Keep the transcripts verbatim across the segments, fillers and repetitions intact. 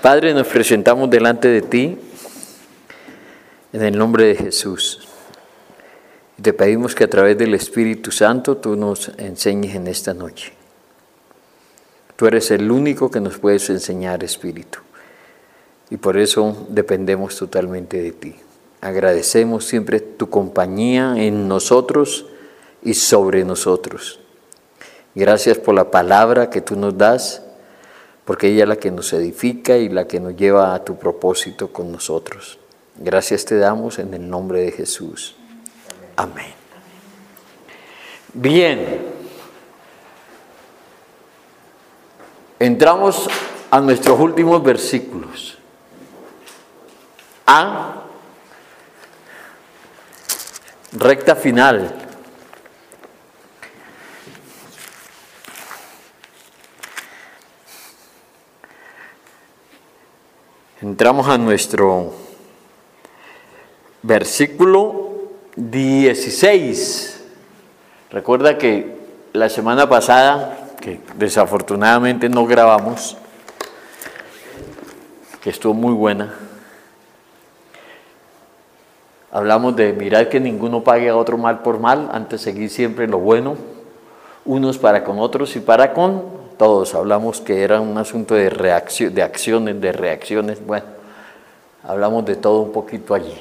Padre, nos presentamos delante de ti en el nombre de Jesús. Y te pedimos que a través del Espíritu Santo tú nos enseñes en esta noche. Tú eres el único que nos puedes enseñar, Espíritu. Y por eso dependemos totalmente de ti. Agradecemos siempre tu compañía en nosotros y sobre nosotros. Gracias por la palabra que tú nos das, porque ella es la que nos edifica y la que nos lleva a tu propósito con nosotros. Gracias te damos en el nombre de Jesús. Amén. Bien. Entramos a nuestros últimos versículos. A recta final. Entramos a nuestro versículo dieciséis. Recuerda que la semana pasada, que desafortunadamente no grabamos, que estuvo muy buena, hablamos de mirar que ninguno pague a otro mal por mal, antes seguir siempre lo bueno, unos para con otros y para con todos. Hablamos que era un asunto de reacción, de acciones, de reacciones. Bueno, hablamos de todo un poquito allí.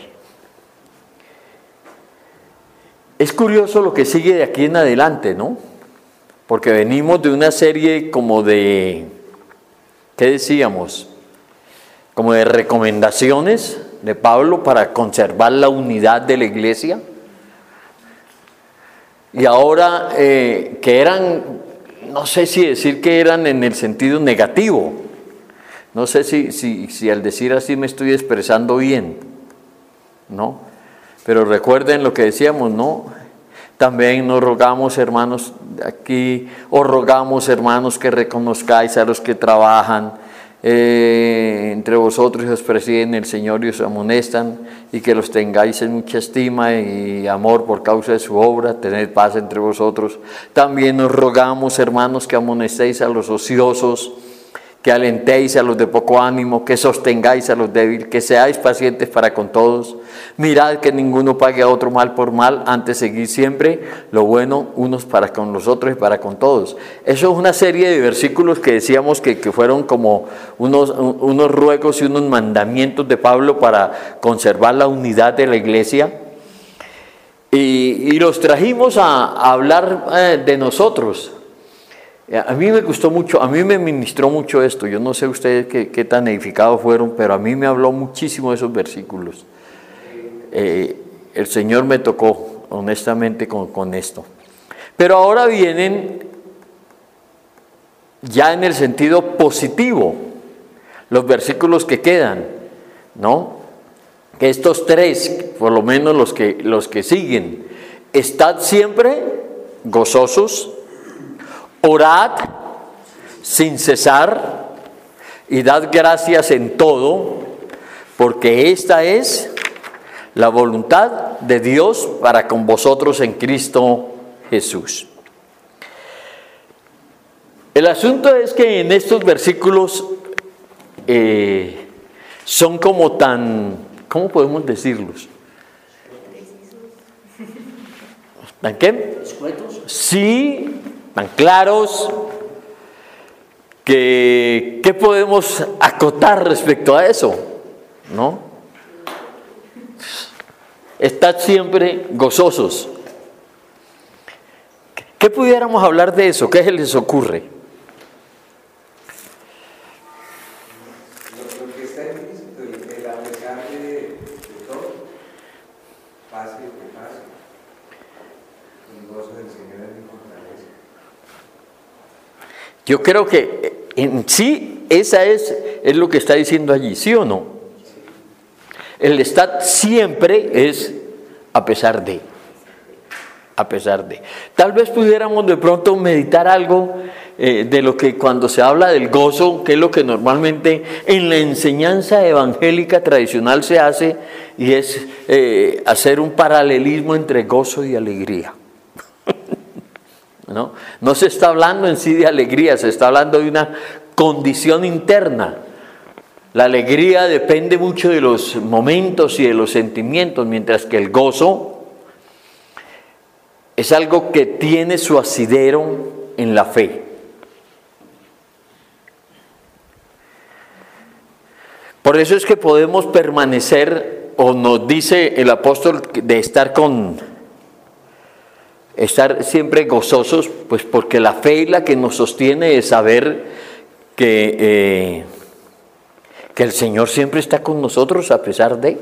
Es curioso lo que sigue de aquí en adelante, ¿no? Porque venimos de una serie como de, ¿qué decíamos? Como de recomendaciones de Pablo para conservar la unidad de la iglesia. Y ahora eh, que eran, no sé si decir que eran en el sentido negativo. No sé si, si, si al decir así me estoy expresando bien, ¿no? Pero recuerden lo que decíamos, ¿no? También nos rogamos, hermanos, aquí, os rogamos, hermanos, que reconozcáis a los que trabajan eh, entre vosotros y os presiden el Señor y os amonestan, y que los tengáis en mucha estima y amor por causa de su obra, tened paz entre vosotros. También nos rogamos, hermanos, que amonestéis a los ociosos, que alentéis a los de poco ánimo, que sostengáis a los débiles, que seáis pacientes para con todos. Mirad que ninguno pague a otro mal por mal, antes seguid siempre lo bueno unos para con los otros y para con todos. Eso es una serie de versículos que decíamos que, que fueron como unos, unos ruegos y unos mandamientos de Pablo para conservar la unidad de la iglesia. Y, y los trajimos a, a hablar eh, de nosotros. A mí me gustó mucho, a mí me ministró mucho esto. Yo no sé ustedes qué, qué tan edificados fueron, pero a mí me habló muchísimo de esos versículos. Eh, el Señor me tocó honestamente con, con esto. Pero ahora vienen ya en el sentido positivo los versículos que quedan, ¿no? Que estos tres, por lo menos los que, los que siguen: estad siempre gozosos, orad sin cesar y dad gracias en todo, porque esta es la voluntad de Dios para con vosotros en Cristo Jesús. El asunto es que en estos versículos eh, son como tan, ¿cómo podemos decirlos? ¿Tan qué? ¿Escuetos? Sí, tan claros, que ¿qué podemos acotar respecto a eso? ¿No? Estad siempre gozosos. ¿Qué pudiéramos hablar de eso? ¿Qué se les ocurre? Lo que está implícito, el a pesar de, de todo, pase lo que pase, el gozo del Señor es mi fortaleza. Yo creo que en sí esa es, es lo que está diciendo allí, ¿sí o no? El estar siempre es a pesar de, a pesar de. Tal vez pudiéramos de pronto meditar algo eh, de lo que cuando se habla del gozo, que es lo que normalmente en la enseñanza evangélica tradicional se hace, y es eh, hacer un paralelismo entre gozo y alegría. ¿No? No se está hablando en sí de alegría, se está hablando de una condición interna La alegría depende mucho de los momentos y de los sentimientos, mientras que el gozo es algo que tiene su asidero en la fe. Por eso es que podemos permanecer, o nos dice el apóstol, de estar con, estar siempre gozosos, pues porque la fe es la que nos sostiene de saber que, eh, que el Señor siempre está con nosotros a pesar de.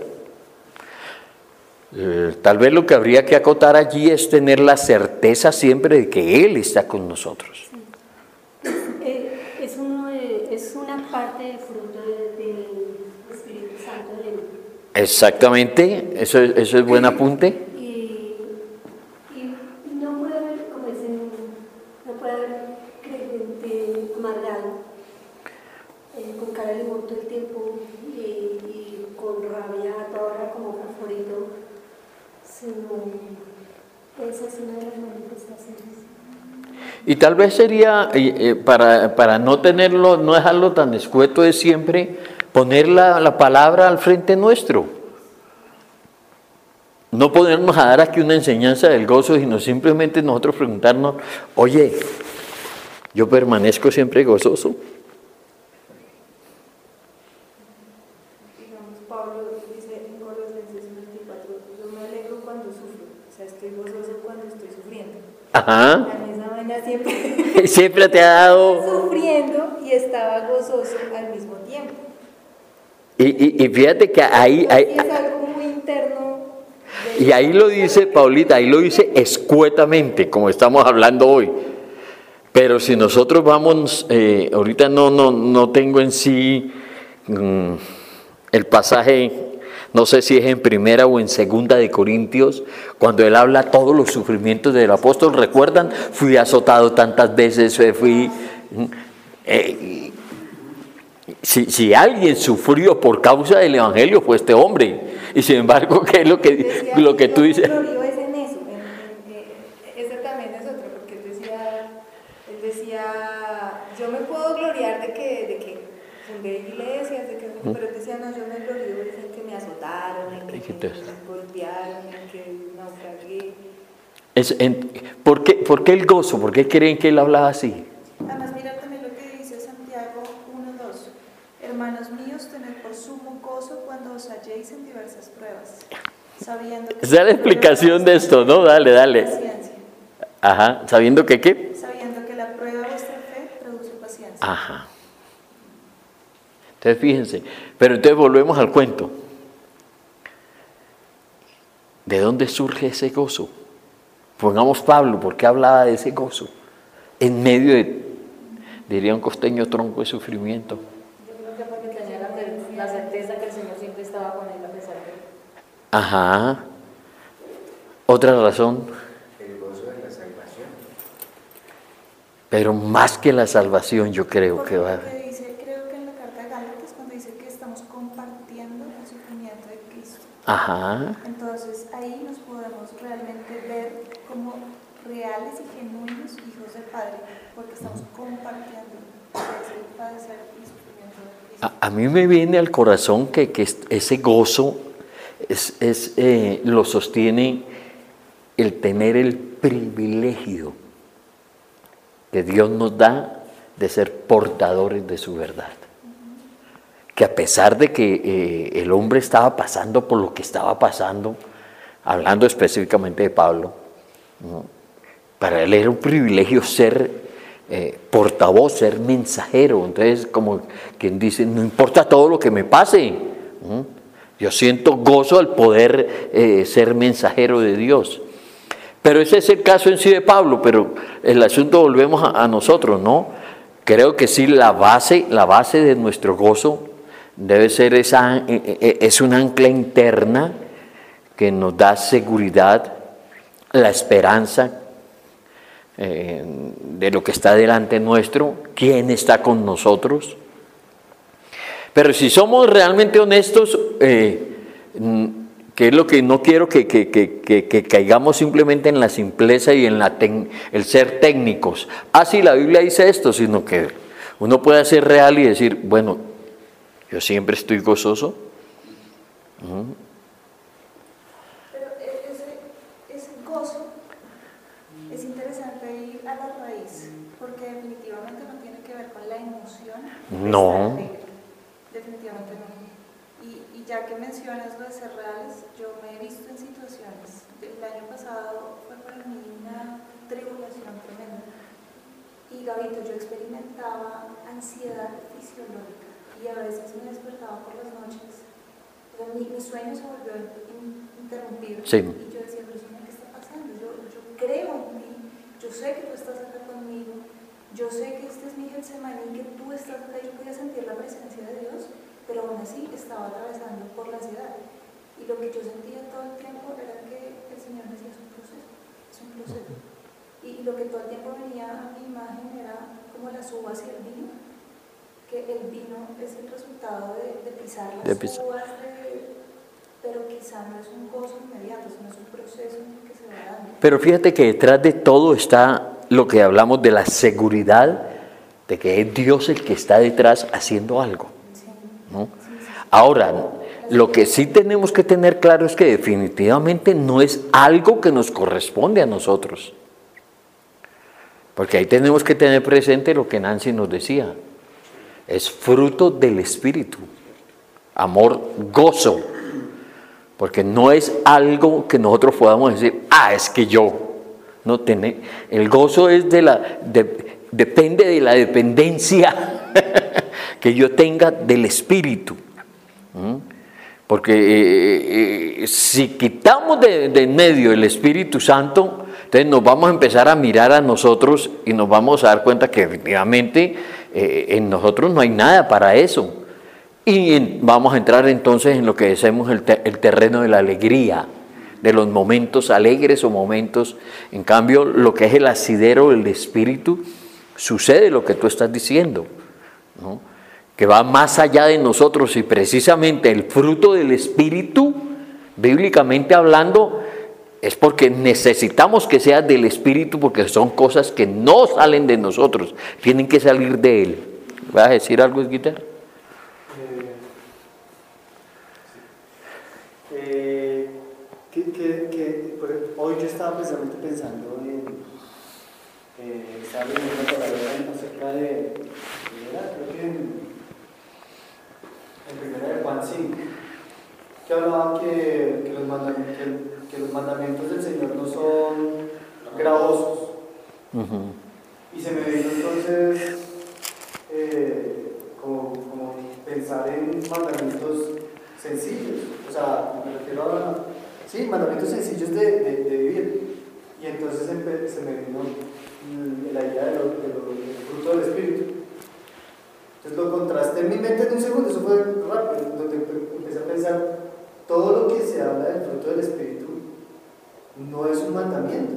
Eh, tal vez lo que habría que acotar allí es tener la certeza siempre de que Él está con nosotros. Sí. Eh, es, uno de, es una parte del fruto de, del Espíritu Santo de Él. Exactamente, eso, eso es buen apunte. Y, y no puede haber, como dicen, no puede haber creyente amargado, eh, con cara de limón todo el tiempo y, y con rabia a toda hora como favorito, sino esa es una de las manifestaciones. Y tal vez sería, eh, para, para no tenerlo, no dejarlo tan escueto de siempre, poner la, la palabra al frente nuestro. No ponernos a dar aquí una enseñanza del gozo, sino simplemente nosotros preguntarnos, oye, ¿yo permanezco siempre gozoso? Digamos, Pablo dice en Colosenses veinticuatro, yo me alegro cuando sufro, o sea, estoy gozoso cuando estoy sufriendo. Ajá. A mí esa vaina siempre Siempre te ha dado. sufriendo y estaba gozoso al mismo tiempo. Y, y, y fíjate que ahí, ahí, Y es algo muy interno. y ahí lo dice Paulita, ahí lo dice escuetamente, como estamos hablando hoy. Pero si nosotros vamos, eh, ahorita no, no, no tengo en sí mm, el pasaje, no sé si es en primera o en segunda de Corintios, cuando él habla todos los sufrimientos del apóstol. ¿Recuerdan? Fui azotado tantas veces, fui... Eh, si, si alguien sufrió por causa del evangelio fue este hombre. Y sin embargo, ¿qué es lo que, Decía, lo que tú yo dices? me glorío es en eso, en, en, en, ese también es otro, porque él decía, él decía, yo me puedo gloriar de que, de que fundé iglesias, de que, pero él decía, no, yo me glorío en que me azotaron, en que me, me golpearon, en que naufragué. Es, en, ¿por, qué, ¿Por qué el gozo? ¿Por qué creen que él hablaba así? Además, mira también lo que dice Santiago uno dos. Hermanos míos, tened por sumo gozo cuando os halléis en diversas pruebas, sabiendo que... Esa es la explicación de esto, ¿no? Dale, dale. Paciencia. Ajá, ¿sabiendo que qué? Sabiendo que la prueba de vuestra fe produce paciencia. Ajá. Entonces fíjense, pero entonces volvemos al cuento. ¿De dónde surge ese gozo? Pongamos Pablo, ¿por qué hablaba de ese gozo? En medio de, diría un costeño, tronco de sufrimiento. Yo creo que porque tenía la, la certeza que el Señor siempre estaba con él a pesar de él. Ajá. Otra razón. El gozo de la salvación. Pero más que la salvación, yo creo Porque que va a lo que dice, creo que en la carta de Gálatas, cuando dice que estamos compartiendo el sufrimiento de Cristo. Ajá. Entonces ahí nos podemos realmente ver como reales y genuinos hijos del Padre, porque estamos compartiendo ese padecer y sufrimiento de Cristo. A, a mí me viene al corazón que, que ese gozo es, es, eh, lo sostiene el tener el privilegio que Dios nos da de ser portadores de su verdad. Que a pesar de que eh, el hombre estaba pasando por lo que estaba pasando, hablando específicamente de Pablo, ¿no? Para él era un privilegio ser eh, portavoz, ser mensajero. Entonces, como quien dice, no importa todo lo que me pase, ¿no? Yo siento gozo al poder eh, ser mensajero de Dios. Pero ese es el caso en sí de Pablo, pero el asunto volvemos a, a nosotros, ¿no? Creo que sí, la base, la base de nuestro gozo debe ser esa, es un ancla interna que nos da seguridad, la esperanza eh, de lo que está delante nuestro, quién está con nosotros. Pero si somos realmente honestos, eh, que es lo que no quiero que, que, que, que, que caigamos simplemente en la simpleza y en la tec, el ser técnicos. Ah, sí, la Biblia dice esto, sino que uno puede ser real y decir, bueno, Yo siempre estoy gozoso. Uh-huh. Pero ese, ese gozo es interesante ir a la raíz, porque definitivamente no tiene que ver con la emoción. No. Definitivamente no. Y, y ya que mencionas lo de ser reales, yo me he visto en situaciones. El año pasado fue para mí una tribulación tremenda. Y Gabito, yo experimentaba ansiedad fisiológica y a veces me despertaba por las noches. O sea, mi, mi sueño se volvió in, interrumpido. Sí. Y yo decía, pero Señor, ¿qué está pasando? Yo, yo creo en ti, yo sé que tú estás acá conmigo, yo sé que este es mi Getsemaní, que tú estás acá. Yo podía sentir la presencia de Dios, pero aún así estaba atravesando por la ansiedad. Y lo que yo sentía todo el tiempo era que el Señor me decía, es un proceso, es un proceso. Y lo que todo el tiempo venía a mi imagen era como las uvas y el vino, que el vino es el resultado de, de pisar las De pisar. uvas, de, pero quizá no es un gozo inmediato, sino es un proceso que se va dando. Pero fíjate que detrás de todo está lo que hablamos de la seguridad de que es Dios el que está detrás haciendo algo, ¿no? Ahora, lo que sí tenemos que tener claro es que definitivamente no es algo que nos corresponde a nosotros. Porque ahí tenemos que tener presente lo que Nancy nos decía. Es fruto del Espíritu. Amor, gozo. Porque no es algo que nosotros podamos decir, ah, es que yo. No tiene, el gozo es de la, de, depende de la dependencia que yo tenga del Espíritu. ¿Mm? Porque eh, eh, si quitamos de, de en medio el Espíritu Santo, entonces nos vamos a empezar a mirar a nosotros y nos vamos a dar cuenta que efectivamente eh, en nosotros no hay nada para eso. Y en, vamos a entrar entonces en lo que decimos el, te, el terreno de la alegría, de los momentos alegres o momentos. En cambio, lo que es el asidero del Espíritu, sucede lo que tú estás diciendo, ¿no? Que va más allá de nosotros, y precisamente el fruto del Espíritu, bíblicamente hablando, es porque necesitamos que sea del Espíritu, porque son cosas que no salen de nosotros, tienen que salir de Él. ¿Vas a decir algo, Guitar? Eh, eh, que, que, que, por, hoy yo estaba precisamente pensando en, eh, estaba leyendo una palabra acerca de, era, creo que en, en primera de Juan cinco, que hablaba que, que, los mandamientos, que, que los mandamientos del Señor no son gravosos. Uh-huh. Y se me vino entonces eh, como, como pensar en mandamientos sencillos, o sea, me refiero a, sí, mandamientos sencillos de, de, de vivir. Y entonces se me vino la idea de lo, de lo, del fruto del Espíritu. Entonces lo contrasté en mi mente en un segundo, eso fue rápido, donde empecé a pensar, todo lo que se habla del fruto del Espíritu no es un mandamiento.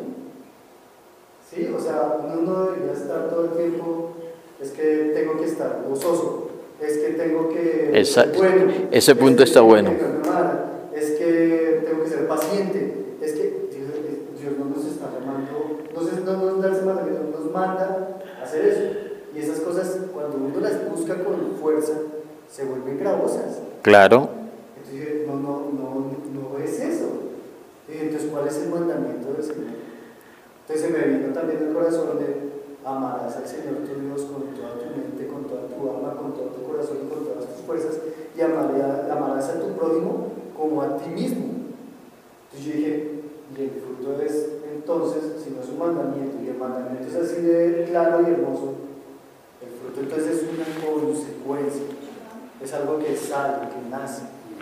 ¿Sí? O sea, uno no debería estar todo el tiempo, es que tengo que estar gozoso, es que tengo que Exacto. ser bueno. Ese punto está bueno. Es que tengo que ser paciente, es que Dios, Dios no nos está llamando, no nos da ese mandamiento, nos manda a hacer eso. Y esas cosas, cuando uno las busca con fuerza, se vuelven gravosas. Claro. Entonces, no, no, no, no es eso. Entonces, ¿cuál es el mandamiento del Señor? Entonces, se me vino también el corazón de amarás al Señor tu Dios con toda tu mente, con toda tu alma, con todo tu corazón y con todas tus fuerzas, y amarás a tu prójimo como a ti mismo. Entonces, yo dije, y el fruto es entonces, si no es un mandamiento, y el mandamiento es así de claro y hermoso, el fruto entonces es una consecuencia, es algo que sale, que nace.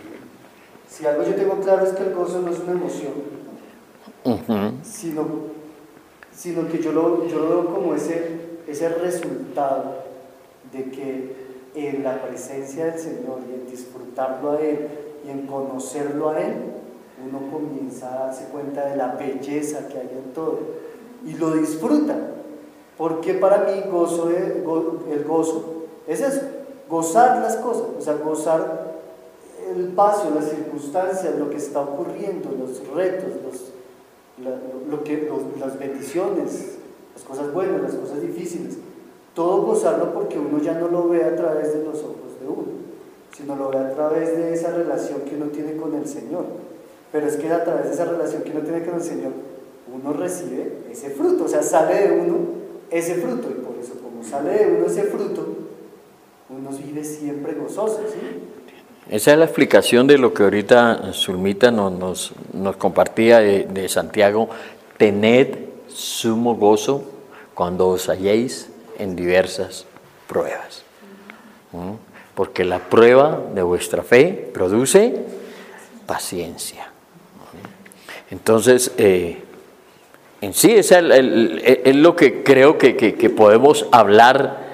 Si algo yo tengo claro es que el gozo no es una emoción, uh-huh. sino, sino que yo lo, yo lo veo como ese, ese resultado de que en la presencia del Señor y en disfrutarlo a Él y en conocerlo a Él, uno comienza a darse cuenta de la belleza que hay en todo y lo disfruta. Porque para mí gozo de, go, el gozo es eso, gozar las cosas, o sea, gozar el paso, las circunstancias, lo que está ocurriendo, los retos, los, la, lo, lo que, los, las bendiciones, las cosas buenas, las cosas difíciles, todo gozarlo porque uno ya no lo ve a través de los ojos de uno, sino lo ve a través de esa relación que uno tiene con el Señor. Pero es que a través de esa relación que uno tiene con el Señor, uno recibe ese fruto, o sea, sale de uno ese fruto, y por eso, como sale de uno ese fruto, uno vive siempre gozoso, ¿sí? Esa es la explicación de lo que ahorita Zulmita nos, nos, nos compartía de, de Santiago. Tened sumo gozo cuando os halléis en diversas pruebas. ¿Mm? Porque la prueba de vuestra fe produce paciencia. Entonces, eh, en sí es, el, el, es lo que creo que, que, que podemos hablar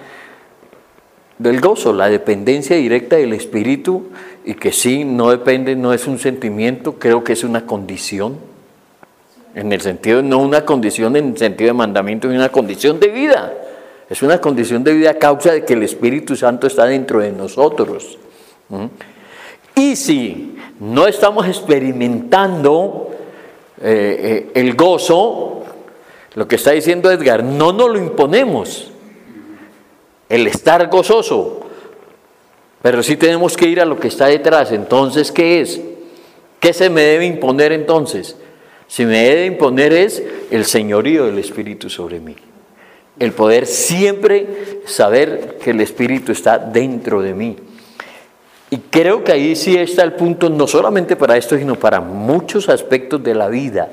del gozo, la dependencia directa del Espíritu, y que sí, no depende, no es un sentimiento, creo que es una condición, en el sentido, no una condición en el sentido de mandamiento, es una condición de vida, es una condición de vida a causa de que el Espíritu Santo está dentro de nosotros. ¿Mm? Y si no estamos experimentando eh, eh, el gozo, lo que está diciendo Edgar, no nos lo imponemos, el estar gozoso, pero sí tenemos que ir a lo que está detrás. Entonces, ¿qué es? ¿Qué se me debe imponer entonces? Si me debe imponer es el señorío del Espíritu sobre mí, el poder siempre saber que el Espíritu está dentro de mí. Y creo que ahí sí está el punto, no solamente para esto, sino para muchos aspectos de la vida.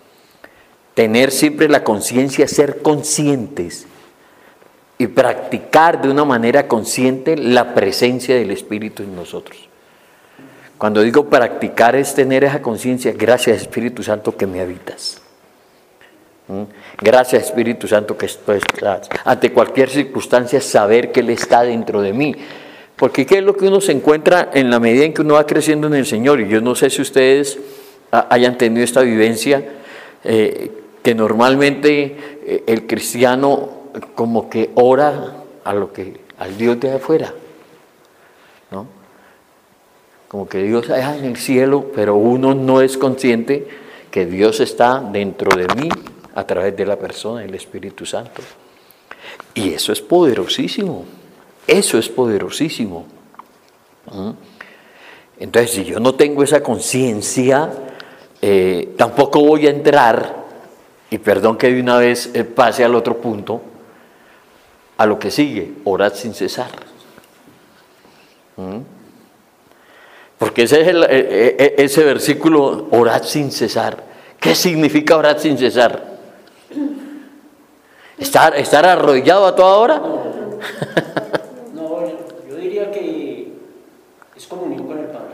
Tener siempre la conciencia, ser conscientes y practicar de una manera consciente la presencia del Espíritu en nosotros. Cuando digo practicar es tener esa conciencia, gracias Espíritu Santo que me habitas. ¿Mm? Gracias Espíritu Santo que estás ante cualquier circunstancia, saber que Él está dentro de mí. Porque ¿qué es lo que uno se encuentra en la medida en que uno va creciendo en el Señor? Y yo no sé si ustedes hayan tenido esta vivencia, eh, que normalmente eh, el cristiano como que ora a lo que, al Dios de afuera, ¿no? Como que Dios está en el cielo, pero uno no es consciente que Dios está dentro de mí a través de la persona del Espíritu Santo. Y eso es poderosísimo, eso es poderosísimo. ¿Mm? Entonces, si yo no tengo esa conciencia, eh, tampoco voy a entrar, y perdón que de una vez eh, pase al otro punto, a lo que sigue, orad sin cesar. ¿Mm? Porque ese es el, ese versículo, orad sin cesar. ¿Qué significa orar sin cesar? ¿Estar, estar arrodillado a toda hora? No, yo diría que es comunión con el Padre.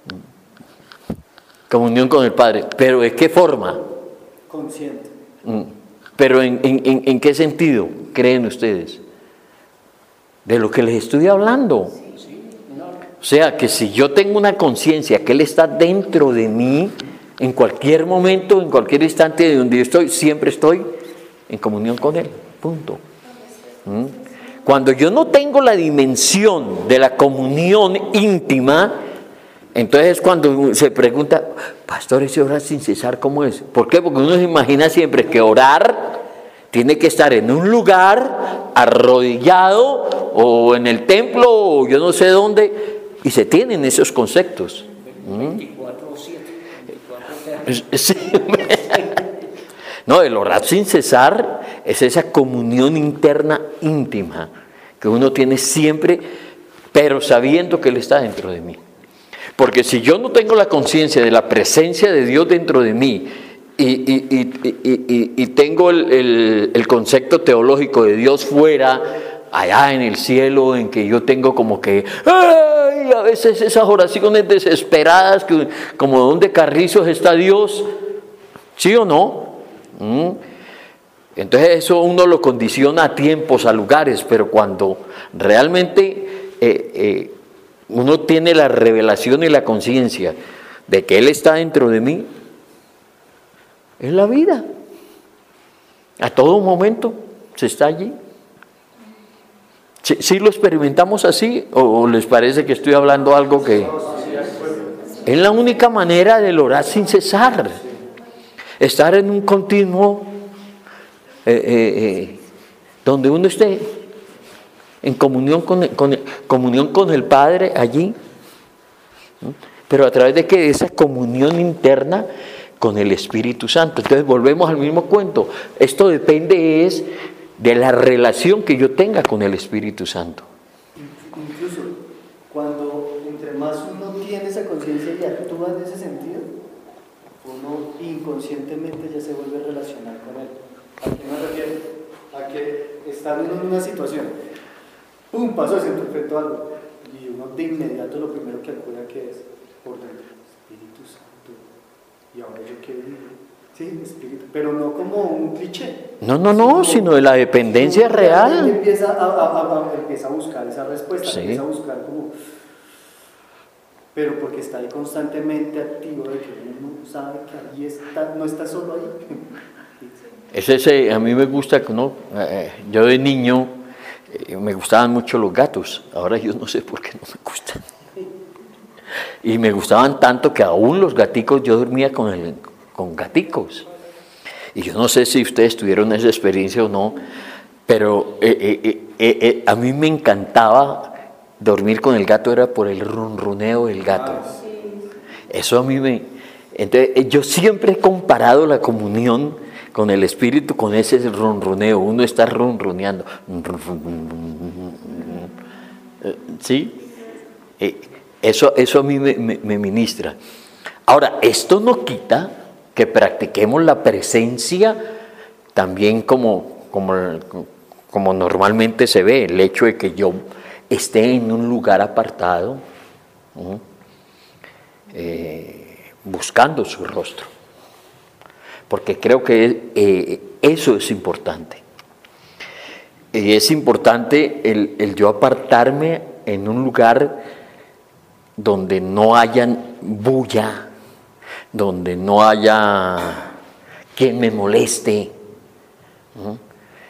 Comunión con el Padre. ¿Pero de qué forma? Consciente. ¿Pero en, en, en qué sentido creen ustedes? De lo que les estoy hablando. O sea, que si yo tengo una conciencia que Él está dentro de mí, en cualquier momento, en cualquier instante de donde yo estoy, siempre estoy en comunión con Él. Punto. ¿Mm? Cuando yo no tengo la dimensión de la comunión íntima, entonces es cuando se pregunta, pastor, ese orar sin cesar, ¿cómo es? ¿Por qué? Porque uno se imagina siempre que orar tiene que estar en un lugar arrodillado o en el templo o yo no sé dónde, y se tienen esos conceptos. veinticuatro siete. Sí. No, el orar sin cesar es esa comunión interna íntima que uno tiene siempre, pero sabiendo que Él está dentro de mí. Porque si yo no tengo la conciencia de la presencia de Dios dentro de mí y, y, y, y, y, y tengo el, el, el concepto teológico de Dios fuera, allá en el cielo, en que yo tengo como que, ¡ay! A veces esas oraciones desesperadas, que, como donde carrizos está Dios, ¿sí o no? ¿Mm? Entonces eso uno lo condiciona a tiempos, a lugares, pero cuando realmente eh, eh, uno tiene la revelación y la conciencia de que Él está dentro de mí, es la vida. A todo momento se está allí. ¿Sí, sí lo experimentamos así? ¿O les parece que estoy hablando algo que...? Es la única manera de orar sin cesar. Estar en un continuo... Eh, eh, eh, donde uno esté en comunión con el, con el, comunión con el Padre allí. ¿Mm? Pero a través de que de esa comunión interna con el Espíritu Santo. Entonces volvemos al mismo cuento. Esto depende es de la relación que yo tenga con el Espíritu Santo. Incluso cuando entre más uno tiene esa conciencia y actúa en ese sentido, uno inconscientemente ya se vuelve a relacionar con él. ¿A qué me refiero? A que está uno en una situación, ¡pum! Pasó, se interpretó algo, y uno de inmediato lo primero que acude a que es por dentro, Espíritu Santo, y ahora yo quiero vivir. Sí, espíritu, pero no como un cliché. No, no, no, sino de la dependencia real. Empieza a, a, a, empieza a buscar esa respuesta, Sí. empieza a buscar como... Pero porque está ahí constantemente activo, de que uno sabe que ahí está, no está solo ahí. Es ese, a mí me gusta, ¿no? Eh, yo de niño eh, me gustaban mucho los gatos, ahora yo no sé por qué no me gustan. Y me gustaban tanto que aún los gaticos, yo dormía con, el, con gaticos. Y yo no sé si ustedes tuvieron esa experiencia o no, pero eh, eh, eh, eh, a mí me encantaba dormir con el gato, era por el ronroneo del gato. Eso a mí me... Entonces, yo siempre he comparado la comunión con el Espíritu, con ese ronroneo. Uno está ronroneando. ¿Sí? Eso, eso a mí me, me, me ministra. Ahora, esto no quita que practiquemos la presencia también como, como, como normalmente se ve. El hecho de que yo esté en un lugar apartado, ¿no? eh, buscando su rostro. Porque creo que eh, eso es importante. Y es importante el, el yo apartarme en un lugar donde no haya bulla, donde no haya quien me moleste. ¿No?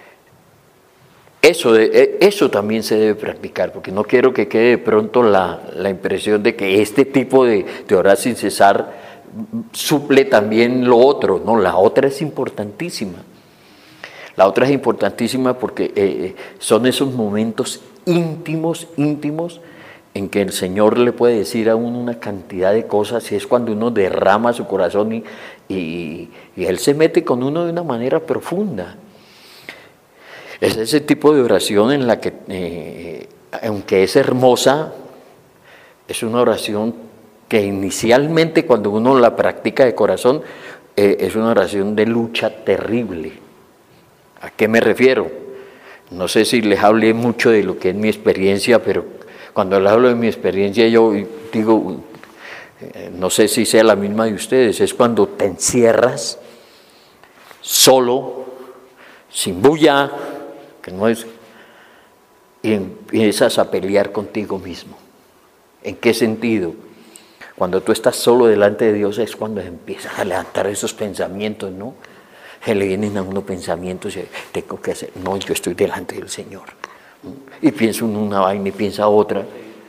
Eso, de, eso también se debe practicar, porque no quiero que quede de pronto la, la impresión de que este tipo de, de orar sin cesar suple también lo otro. No, la otra es importantísima. La otra es importantísima porque eh, son esos momentos íntimos, íntimos, en que el Señor le puede decir a uno una cantidad de cosas, y es cuando uno derrama su corazón y, y, y Él se mete con uno de una manera profunda. Es ese tipo de oración en la que, eh, aunque es hermosa, es una oración que inicialmente cuando uno la practica de corazón, eh, es una oración de lucha terrible. ¿A qué me refiero? No sé si les hablé mucho de lo que es mi experiencia, pero cuando les hablo de mi experiencia yo digo, eh, no sé si sea la misma de ustedes, es cuando te encierras solo, sin bulla, que no es, y empiezas a pelear contigo mismo. ¿En qué sentido? Cuando tú estás solo delante de Dios es cuando empiezas a levantar esos pensamientos, ¿no? Se le vienen a uno pensamientos y tengo que hacer, no, yo estoy delante del Señor. Y pienso en una vaina y piensa otra.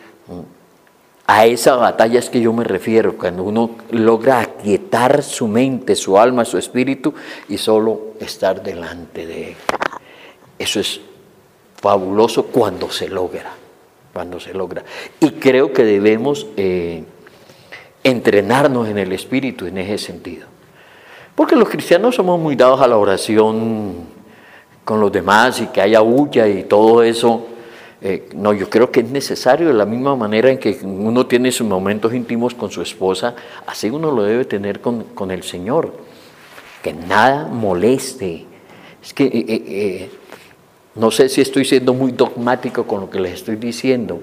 A esa batalla es que yo me refiero, cuando uno logra aquietar su mente, su alma, su espíritu y solo estar delante de Él. Eso es fabuloso cuando se logra, cuando se logra. Y creo que debemos eh, entrenarnos en el espíritu en ese sentido. Porque los cristianos somos muy dados a la oración con los demás y que haya bulla y todo eso. Eh, no, yo creo que es necesario, de la misma manera en que uno tiene sus momentos íntimos con su esposa, así uno lo debe tener con, con el Señor. Que nada moleste. Es que... Eh, eh, No sé si estoy siendo muy dogmático con lo que les estoy diciendo.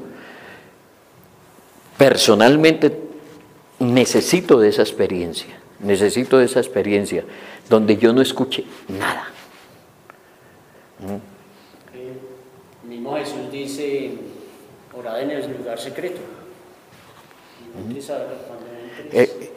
Personalmente necesito de esa experiencia, necesito de esa experiencia donde yo no escuche nada. El mismo Jesús dice, orad en el lugar secreto. Eh,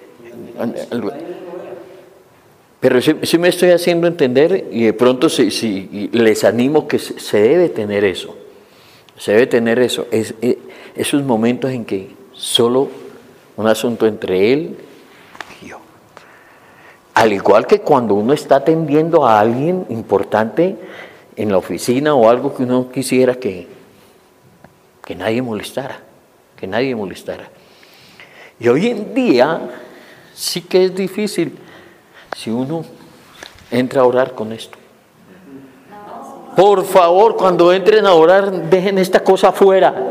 Pero sí, sí me estoy haciendo entender y de pronto sí, sí, les animo que se, se debe tener eso, se debe tener eso, es, es, esos momentos en que solo un asunto entre él y yo. Al igual que cuando uno está atendiendo a alguien importante en la oficina o algo que uno quisiera que, que nadie molestara, que nadie molestara. Y hoy en día sí que es difícil si uno entra a orar con esto. Por favor, cuando entren a orar, dejen esta cosa afuera.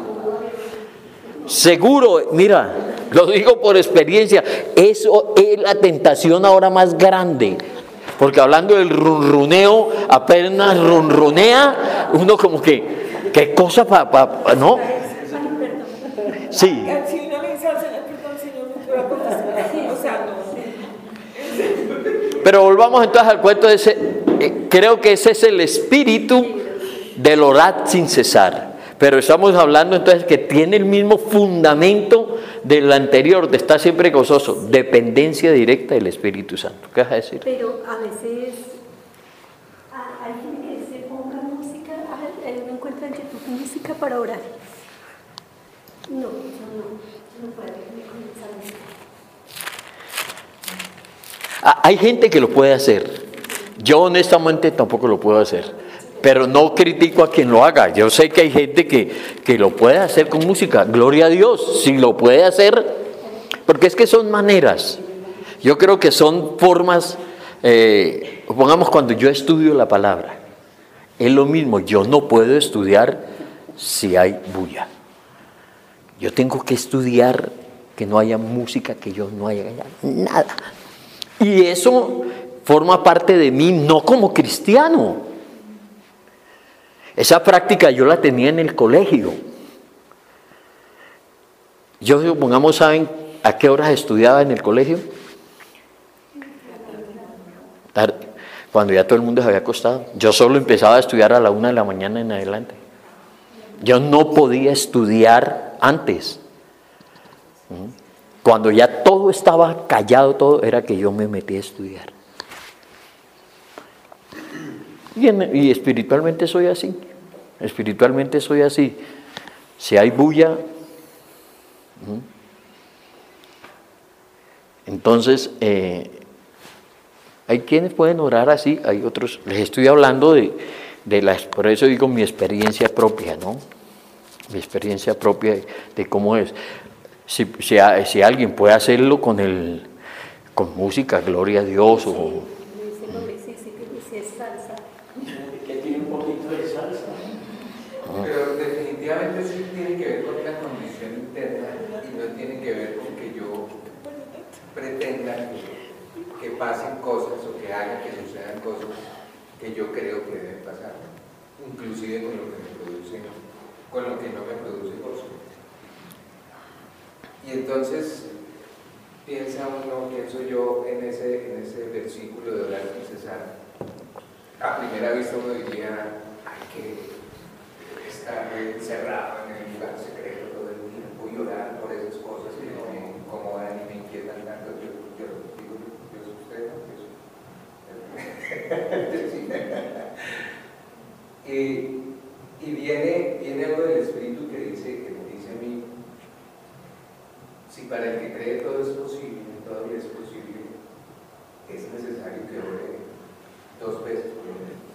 Seguro, mira, lo digo por experiencia, eso es la tentación ahora más grande. Porque hablando del runruneo, apenas runrunea, uno como que, ¿qué cosa para, pa, pa, no? Sí. Si uno le dice al Señor, perdón, Señor, no puedo contestar. O sea, no. Pero volvamos entonces al cuento de ese, eh, creo que ese es el espíritu del orar sin cesar. Pero estamos hablando entonces que tiene el mismo fundamento del anterior, de estar siempre gozoso, dependencia directa del Espíritu Santo. ¿Qué vas a decir? Pero a veces a- hay gente que se ponga música, a- él no encuentra en YouTube música para orar. No, yo no, yo no puedo con esa música. Ah, hay gente que lo puede hacer. Yo honestamente tampoco lo puedo hacer. Pero no critico a quien lo haga. Yo sé que hay gente que, que lo puede hacer con música. Gloria a Dios, si lo puede hacer. Porque es que son maneras. Yo creo que son formas, eh, pongamos cuando yo estudio la palabra. Es lo mismo, yo no puedo estudiar si hay bulla. Yo tengo que estudiar que no haya música, que yo no haya nada. Y eso forma parte de mí, no como cristiano. Esa práctica yo la tenía en el colegio. Yo, supongamos, ¿saben a qué horas estudiaba en el colegio? Tarde, cuando ya todo el mundo se había acostado. Yo solo empezaba a estudiar a la una de la mañana en adelante. Yo no podía estudiar antes. Cuando ya todo estaba callado, todo era que yo me metí a estudiar. Y, en, y espiritualmente soy así. Espiritualmente soy así. Si hay bulla, entonces eh, hay quienes pueden orar así, hay otros. Les estoy hablando de, de las, por eso digo mi experiencia propia, ¿no? Mi experiencia propia de, de cómo es. Si, si, si alguien puede hacerlo con el, con música, gloria a Dios, o pero definitivamente sí tiene que ver con la condición interna y no tiene que ver con que yo pretenda que, que pasen cosas o que haga que sucedan cosas que yo creo que deben pasar, inclusive con lo que me produce, con lo que no me produce gozo. Y entonces piensa uno, pienso yo en ese, en ese versículo de orar sin cesar. A primera vista uno diría, hay que estar encerrado en el lugar secreto todo el tiempo y orar por esas cosas que no me incomodan y me inquietan tanto. Yo, yo digo, yo soy usted, ¿no? y, y viene, viene algo del Espíritu que dice, que me dice a mí, si para el que cree todo es posible, todavía es posible, es necesario que ore dos veces por lo menos.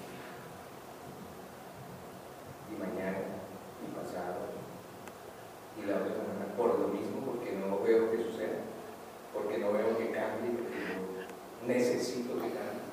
Y mañana, y pasado, y la otra semana por lo mismo, porque no veo que suceda, porque no veo que cambie, porque no necesito que cambie.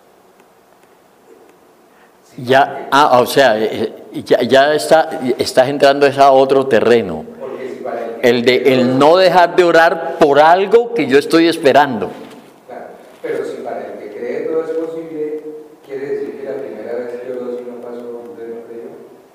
Sí, ya, ah, o sea, ya, ya está, estás entrando a otro terreno. Porque si para el, que El de el no dejar de orar por algo que yo estoy esperando. Claro, pero si para el que cree todo es posible, quiere decir que la primera vez que oró si no pasó, usted no creyó.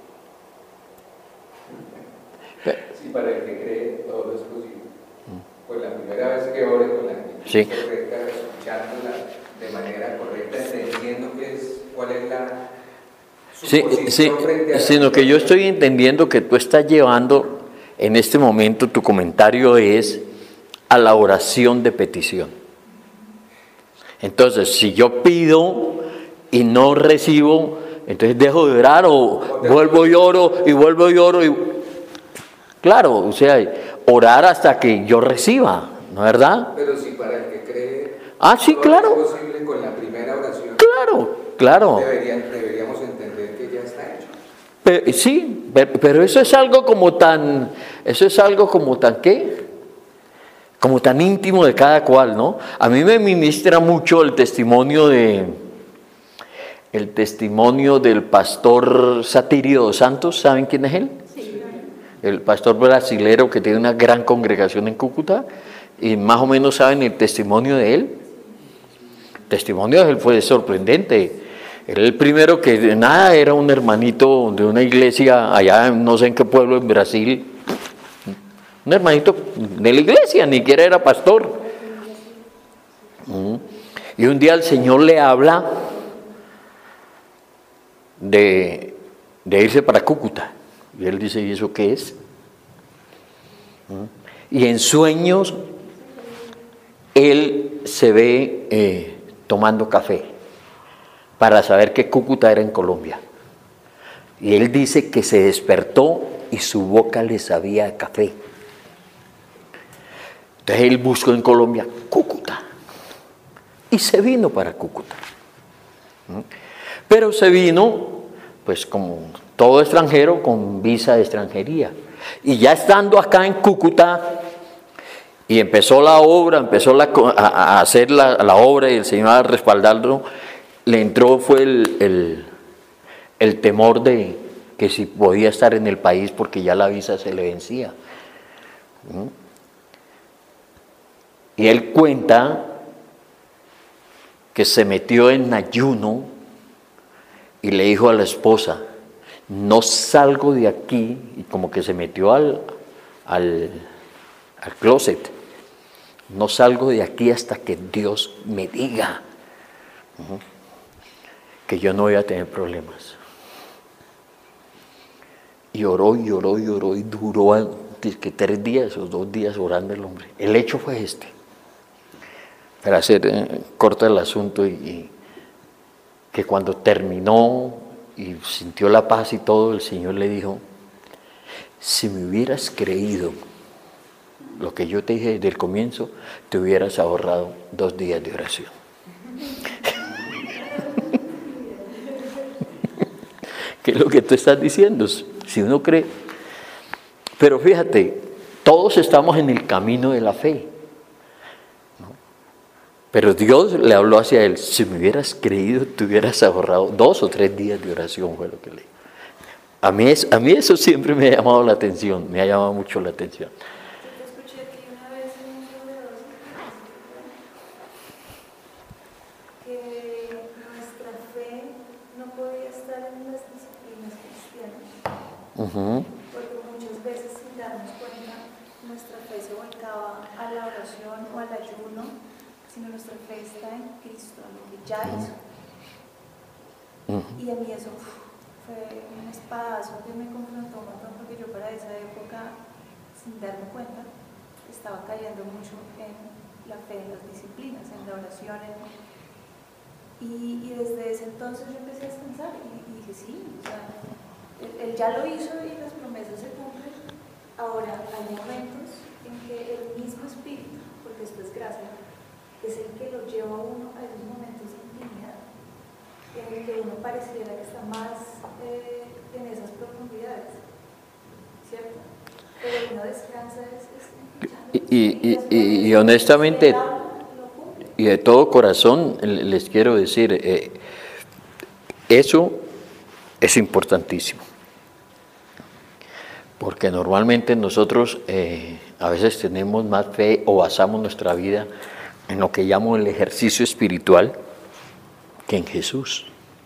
Si para el que cree todo es posible, pues la primera vez que ore con la actitud Sí. correcta, escuchándola de manera correcta, entendiendo que es, cuál es la su Sí, posición sí, frente a la sino que yo situación. estoy entendiendo que tú estás llevando en este momento, tu comentario es a la oración de petición. Entonces, si yo pido y no recibo, entonces dejo de orar o vuelvo y oro y vuelvo y oro. Y... Claro, o sea, orar hasta que yo reciba, ¿no es verdad? Pero si para el que cree Ah, sí, todo claro. es posible con la primera oración, Claro, claro. deberían, deberíamos entender que ya está hecho. Pero, sí, pero, pero eso es algo como tan, eso es algo como tan, ¿qué? como tan íntimo de cada cual, ¿no? A mí me ministra mucho el testimonio de el testimonio del pastor Satirio dos Santos. ¿Saben quién es él? Sí. El pastor brasilero que tiene una gran congregación en Cúcuta, y más o menos saben el testimonio de él. El testimonio de él fue sorprendente. Él el primero que de nada era un hermanito de una iglesia allá, no sé en qué pueblo en Brasil, un hermanito de la iglesia, ni siquiera era pastor. Y un día el Señor le habla de, de irse para Cúcuta. Y él dice, ¿y eso qué es? Y en sueños él se ve eh, tomando café para saber que Cúcuta era en Colombia. Y él dice que se despertó y su boca le sabía a café. Entonces él buscó en Colombia Cúcuta y se vino para Cúcuta. Pero se vino, pues como todo extranjero, con visa de extranjería. Y ya estando acá en Cúcuta, y empezó la obra, empezó la, a, a hacer la, la obra y el Señor a respaldarlo, le entró fue el, el, el temor de que si podía estar en el país porque ya la visa se le vencía. Y él cuenta que se metió en ayuno y le dijo a la esposa, no salgo de aquí, y como que se metió al, al, al closet, no salgo de aquí hasta que Dios me diga uh-huh, que yo no voy a tener problemas. Y oró y oró y oró y duró que tres días o dos días orando el hombre. El hecho fue este, para hacer eh, corto el asunto, y, y que cuando terminó y sintió la paz y todo, el Señor le dijo, si me hubieras creído lo que yo te dije desde el comienzo, te hubieras ahorrado dos días de oración. ¿Qué es lo que tú estás diciendo? Si uno cree. Pero fíjate, todos estamos en el camino de la fe, ¿no? Pero Dios le habló hacia él, si me hubieras creído, te hubieras ahorrado dos o tres días de oración, fue lo que le dijo. A mí, es, a mí eso siempre me ha llamado la atención, me ha llamado mucho la atención. Uh-huh. Porque muchas veces, sin darnos cuenta, nuestra fe se volcaba a la oración o al ayuno, sino nuestra fe está en Cristo, en lo que ya hizo. Uh-huh. Y a mí eso uf, fue un espadazo que me confrontó un montón, porque yo para esa época, sin darme cuenta, estaba cayendo mucho en la fe, en las disciplinas, en la oración. En... Y, y desde ese entonces yo empecé a descansar y, y dije, sí, o sea, Él ya lo hizo y las promesas se cumplen. Ahora, hay momentos en que el mismo Espíritu, porque esto es gracia, es el que lo lleva a uno a esos momentos de intimidad, en el que uno pareciera que está más eh, en esas profundidades, ¿cierto? Pero uno descansa, es... es y, y, y, y honestamente, y de todo corazón, les quiero decir, eh, eso es importantísimo. Porque normalmente nosotros eh, a veces tenemos más fe o basamos nuestra vida en lo que llamo el ejercicio espiritual que en Jesús.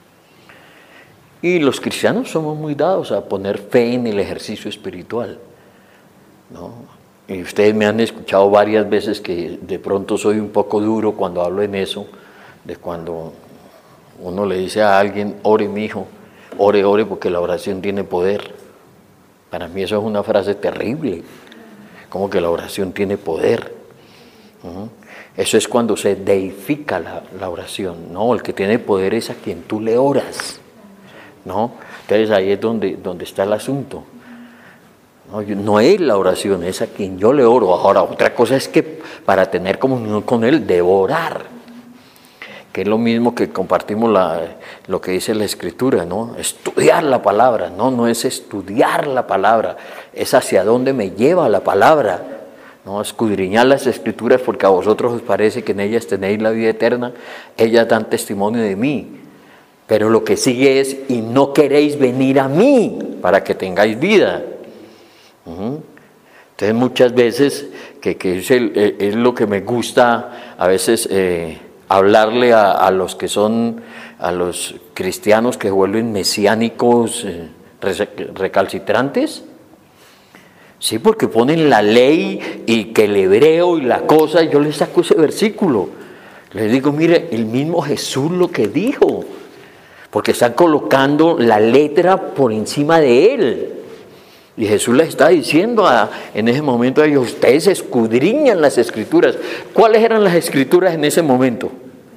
Y los cristianos somos muy dados a poner fe en el ejercicio espiritual, ¿no? Y ustedes me han escuchado varias veces que de pronto soy un poco duro cuando hablo en eso, de cuando uno le dice a alguien, ore mi hijo, ore, ore porque la oración tiene poder. Para mí eso es una frase terrible, como que la oración tiene poder. Uh-huh. Eso es cuando se deifica la, la oración, ¿no? El que tiene poder es a quien tú le oras, ¿no? Entonces ahí es donde, donde está el asunto. No, no es la oración, es a quien yo le oro. Ahora, otra cosa es que para tener comunión con Él debo orar, que es lo mismo que compartimos la, lo que dice la Escritura, ¿no? Estudiar la palabra, no, no es estudiar la palabra, es hacia dónde me lleva la palabra, No, escudriñad las Escrituras porque a vosotros os parece que en ellas tenéis la vida eterna. Ellas dan testimonio de mí. Pero lo que sigue es, y no queréis venir a mí para que tengáis vida. Uh-huh. Entonces muchas veces, que, que es, el, es lo que me gusta a veces eh, hablarle a, a los que son, a los cristianos que vuelven mesiánicos, eh, recalcitrantes. Sí, porque ponen la ley y que el hebreo y la cosa, yo les saco ese versículo. Les digo, mire, el mismo Jesús lo que dijo, porque están colocando la letra por encima de él. Y Jesús les está diciendo a, en ese momento a ellos, ustedes escudriñan las Escrituras. ¿Cuáles eran las Escrituras en ese momento?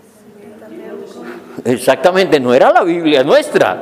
Exactamente, no era la Biblia nuestra.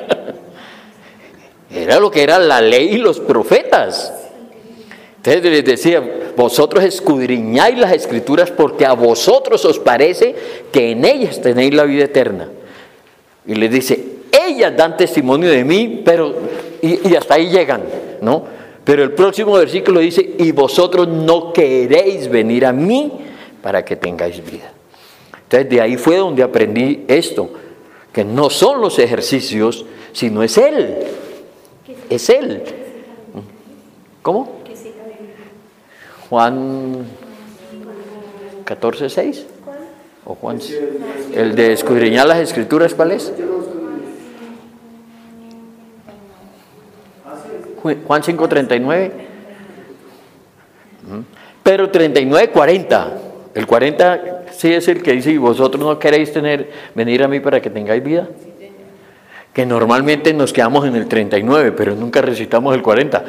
Era lo que era la ley y los profetas. Entonces les decía, vosotros escudriñáis las Escrituras porque a vosotros os parece que en ellas tenéis la vida eterna. Y les dice, ellas dan testimonio de mí, pero y, y hasta ahí llegan, ¿no? Pero el próximo versículo dice, y vosotros no queréis venir a mí para que tengáis vida. Entonces de ahí fue donde aprendí esto, que no son los ejercicios, sino es Él. Es Él. ¿Cómo? Juan catorce seis. ¿O Juan? El de escudriñar las Escrituras, ¿cuál es? Juan cinco treinta y nueve. Pero treinta y nueve cuarenta. El cuarenta sí es el que dice, y vosotros no queréis tener, venir a mí para que tengáis vida. Que normalmente nos quedamos en el treinta y nueve, pero nunca recitamos el cuarenta.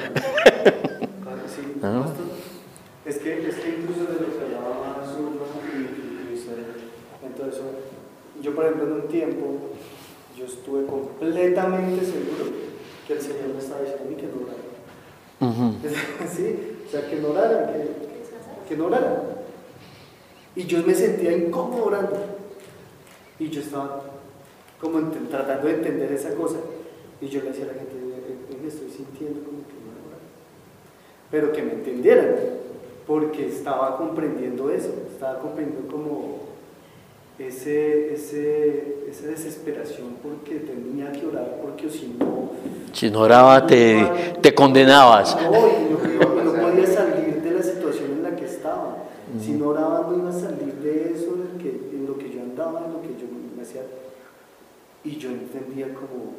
¿No? Es que, es que incluso de lo que hablaba más uno y, y usted, entonces, yo por ejemplo en un tiempo, yo estuve completamente seguro que el Señor me estaba diciendo a mí que no orara. Uh-huh. Sí, o sea, que no orara, que, que no orara. Y yo me sentía incómodo orando. Y yo estaba como ent- tratando de entender esa cosa. Y yo le decía a la gente, estoy sintiendo como que no orara. Pero que me entendieran, porque estaba comprendiendo eso, estaba comprendiendo como ese, ese, esa desesperación porque tenía que orar, porque si no... Si no oraba te, no, te condenabas. No, y no, no, no podía salir de la situación en la que estaba. Uh-huh. Si no oraba no iba a salir de eso en, que, en lo que yo andaba, en lo que yo me hacía. Y yo entendía como,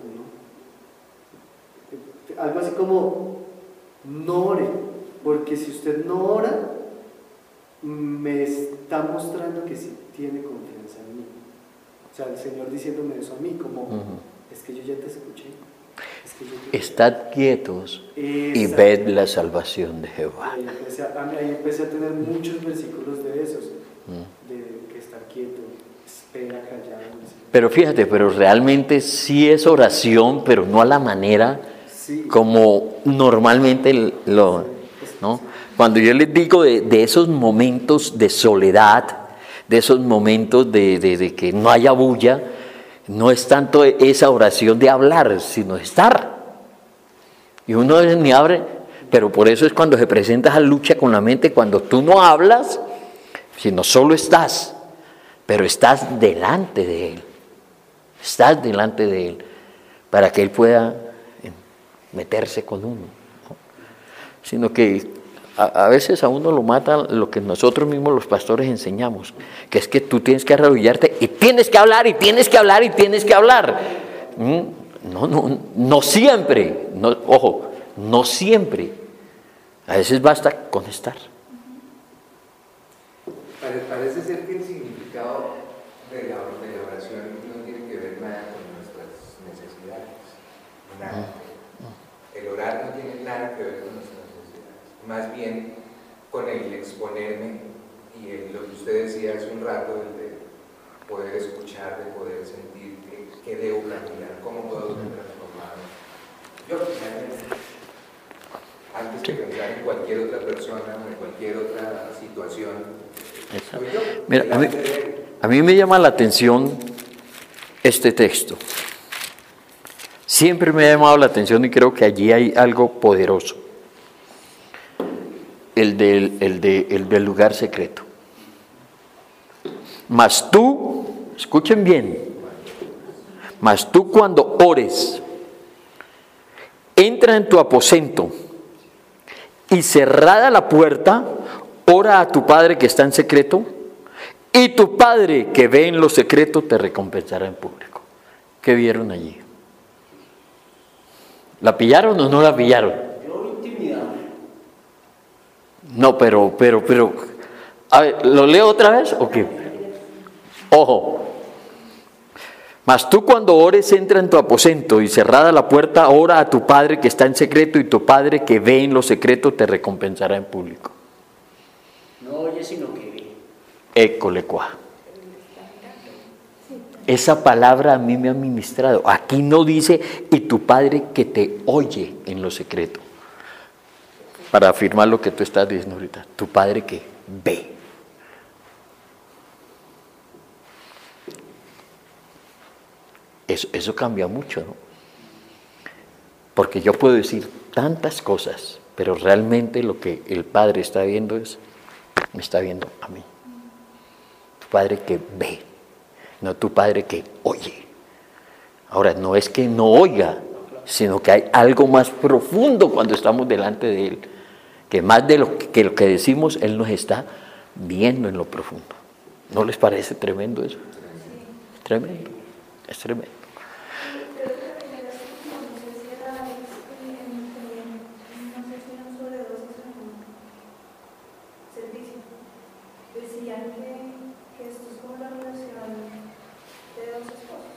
¿no? Algo así como, no ore, porque si usted no ora, me está mostrando que sí tiene confianza en mí. O sea, el Señor diciéndome eso a mí, como, uh-huh. es que yo ya te escuché. Es que yo te... Estad quietos y ved la salvación de Jehová. Ahí empecé, a, ahí empecé a tener muchos versículos de esos, uh-huh. de que estar quieto, espera, callado. Pero fíjate, pero realmente sí es oración, pero no a la manera sí. como normalmente lo, ¿no? Cuando yo les digo de, de esos momentos de soledad, de esos momentos de, de, de que no haya bulla, no es tanto esa oración de hablar, sino de estar. Y uno ni abre, pero por eso es cuando se presenta esa lucha con la mente, cuando tú no hablas, sino solo estás, pero estás delante de Él. Estás delante de Él, para que Él pueda meterse con uno, ¿no? Sino que a, a veces a uno lo mata lo que nosotros mismos los pastores enseñamos, que es que tú tienes que arrodillarte y tienes que hablar y tienes que hablar y tienes que hablar. No, no, no siempre, no, ojo, no siempre. A veces basta con estar. Parece ser que el significado de la, de la oración no tiene que ver nada con nuestras necesidades. Nada. El orar no tiene nada que ver con nuestras necesidades. Más bien con el exponerme y el, lo que usted decía hace un rato, el de poder escuchar, de poder sentir qué, qué debo cambiar, cómo puedo ser transformado. Yo, antes de pensar en cualquier otra persona o en cualquier otra situación, yo, mira, a mí, a mí me llama la atención este texto. Siempre me ha llamado la atención y creo que allí hay algo poderoso. el del, el de, el del lugar secreto. Mas tú, escuchen bien, mas tú cuando ores, entra en tu aposento y cerrada la puerta, ora a tu Padre que está en secreto, y tu Padre que ve en lo secreto te recompensará en público. ¿Qué vieron allí? ¿La pillaron o no la pillaron? Yo intimidad. No, pero, pero, pero, a ver, ¿lo leo otra vez o qué? Ojo. Mas tú cuando ores, entra en tu aposento y cerrada la puerta, ora a tu Padre que está en secreto, y tu Padre que ve en lo secreto te recompensará en público. No oye, sino que ve. École cuá. Esa palabra a mí me ha ministrado. Aquí no dice, y tu Padre que te oye en lo secreto. Para afirmar lo que tú estás diciendo ahorita. Tu Padre que ve. Eso, eso cambia mucho, ¿no? Porque yo puedo decir tantas cosas, pero realmente lo que el Padre está viendo es, me está viendo a mí. Tu Padre que ve, no tu Padre que oye. Ahora, no es que no oiga, sino que hay algo más profundo cuando estamos delante de Él, que más de lo que, que lo que decimos, Él nos está viendo en lo profundo. ¿No les parece tremendo eso? Es tremendo, es tremendo. Decían que, que esto es como la relación de dos esposos.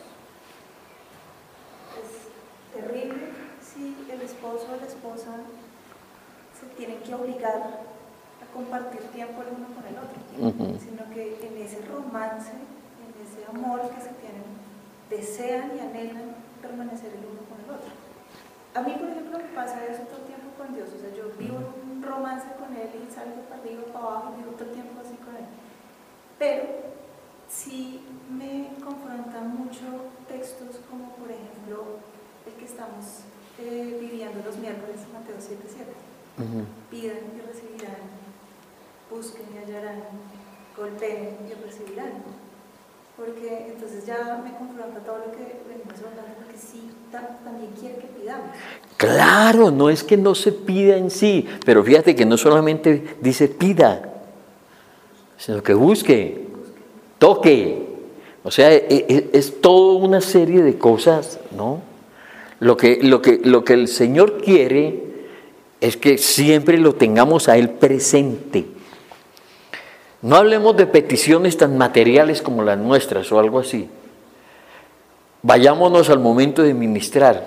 Es terrible si el esposo o la esposa se tienen que obligar a compartir tiempo el uno con el otro, uh-huh. Sino que en ese romance, en ese amor que se tienen, desean y anhelan permanecer el uno con el otro. A mí, por ejemplo, me pasa eso todo el tiempo con Dios. O sea, yo vivo un romance con Él y salgo para arriba, para abajo, y vivo todo el tiempo así con Él. Pero sí me confrontan mucho textos como, por ejemplo, el que estamos eh, viviendo los miércoles, Mateo siete siete. Uh-huh. Pidan y recibirán, busquen y hallarán, golpeen y recibirán. Porque entonces ya me confronta todo lo que venimos hablando, porque sí, ta- también quiere que pidamos. Claro, no es que no se pida en sí, pero fíjate que no solamente dice pida, sino que busque, toque. O sea, es, es toda una serie de cosas, ¿no? Lo que, lo que, lo que el Señor quiere es que siempre lo tengamos a Él presente. No hablemos de peticiones tan materiales como las nuestras o algo así. Vayámonos al momento de ministrar.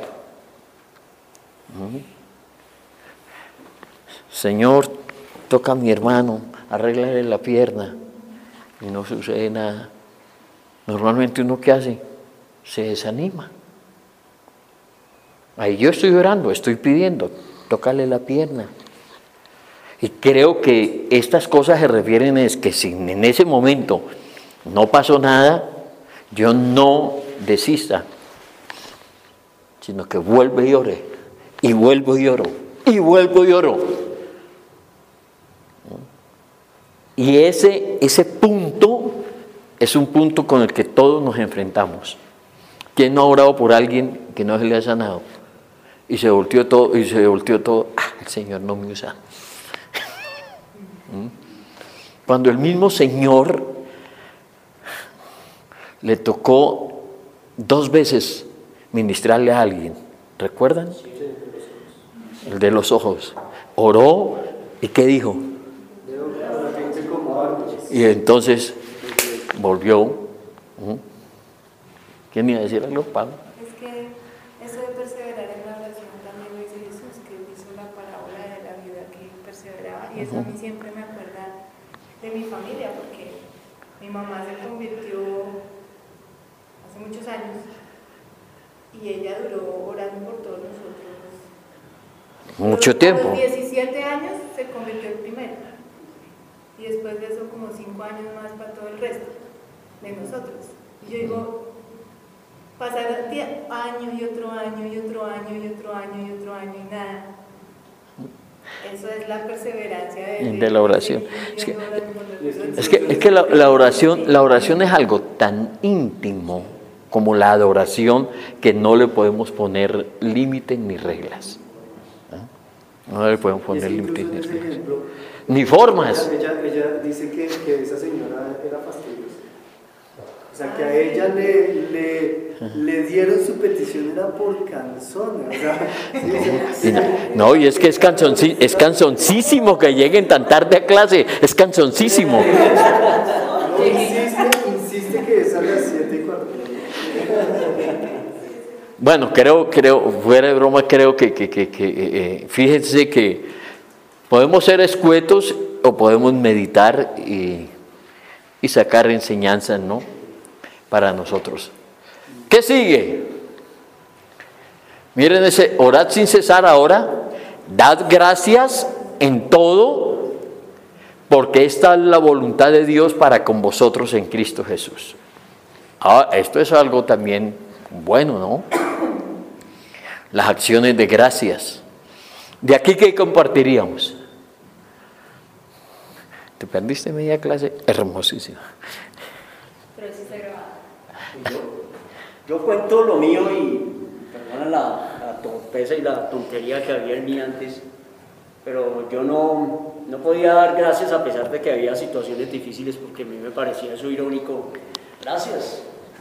Señor, toca a mi hermano, arréglale la pierna y no sucede nada. Normalmente uno, ¿qué hace? Se desanima. Ahí yo estoy orando, estoy pidiendo, tócale la pierna. Y creo que estas cosas se refieren es que si en ese momento no pasó nada, yo no desista, sino que vuelvo y ore, y vuelvo y oro, y vuelvo y oro. Y ese, ese punto es un punto con el que todos nos enfrentamos. ¿Quién no ha orado por alguien que no se le ha sanado? Y se volteó todo, y se volteó todo, ah, el Señor no me usa. Cuando el mismo Señor le tocó dos veces ministrarle a alguien, ¿recuerdan? El de los ojos. Oró y ¿qué dijo? Y entonces volvió. ¿Quién iba a decir algo, Pablo? Es que eso de perseverar en la oración también lo dice Jesús, que él hizo la parábola de la viuda que perseveraba, y eso a mí siempre me acuerda de mi familia, porque mi mamá se convirtió hace muchos años y ella duró orando por todos nosotros. Mucho Pero tiempo. A los diecisiete años se convirtió el primero, y después de eso como cinco años más para todo el resto de nosotros. Y yo digo, pasar año y otro año y otro año y otro año y otro año y nada. Eso es la perseverancia de, de la oración. de- Es que, de- es que, es que la, la oración, la oración es algo tan íntimo como la adoración que no le podemos poner límites ni reglas. ¿Ah? No le podemos Y es poner que límites incluso ni en ese reglas. ejemplo, Ni formas. Ella, ella, ella dice que, que esa señora era fastidiosa. O sea, que a ella le, le, le dieron su petición, era por canzona. O sea, sí, o sea, Y no, y es que es, canzonci- es canzoncísimo que lleguen tan tarde a clase. Es canzoncísimo. no, insiste, insiste que es a las siete y cuarto. Bueno, creo, creo, fuera de broma, creo que, que, que, que, eh, fíjense que podemos ser escuetos o podemos meditar y, y sacar enseñanzas, ¿no? Para nosotros. ¿Qué sigue? Miren ese, orad sin cesar ahora, dad gracias en todo, porque esta es la voluntad de Dios para con vosotros en Cristo Jesús. Ah, esto es algo también bueno, ¿no? Las acciones de gracias. ¿De aquí qué compartiríamos? ¿Te perdiste media clase? Hermosísima. Pero sí está grabado. Yo, yo cuento lo mío y perdona la, la torpeza y la tontería que había en mí antes, pero yo no, no podía dar gracias a pesar de que había situaciones difíciles, porque a mí me parecía eso irónico. Gracias.